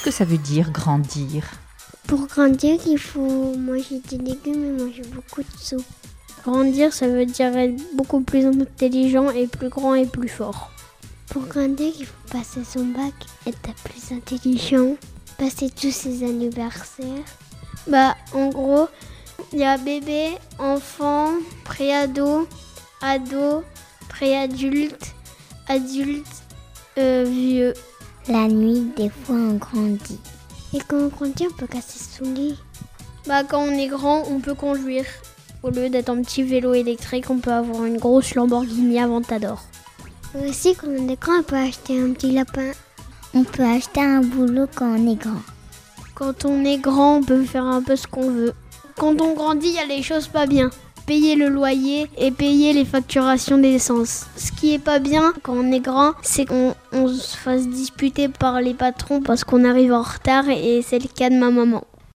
Qu'est-ce que ça veut dire grandir ? Pour grandir, il faut manger des légumes et manger beaucoup de soupe. Grandir, ça veut dire être beaucoup plus intelligent et plus grand et plus fort. Pour grandir, il faut passer son bac, être plus intelligent, passer tous ses anniversaires. En gros, il y a bébé, enfant, préado, ado, préadulte, adulte, vieux. La nuit, des fois, on grandit. Et quand on grandit, on peut casser son lit. Quand on est grand, on peut conduire. Au lieu d'être un petit vélo électrique, on peut avoir une grosse Lamborghini Aventador. Aussi, quand on est grand, on peut acheter un petit lapin. On peut acheter un boulot quand on est grand. Quand on est grand, on peut faire un peu ce qu'on veut. Quand on grandit, il y a les choses pas bien. Payer le loyer et payer les facturations d'essence. Ce qui est pas bien quand on est grand, c'est qu'on se fasse disputer par les patrons parce qu'on arrive en retard et c'est le cas de ma maman.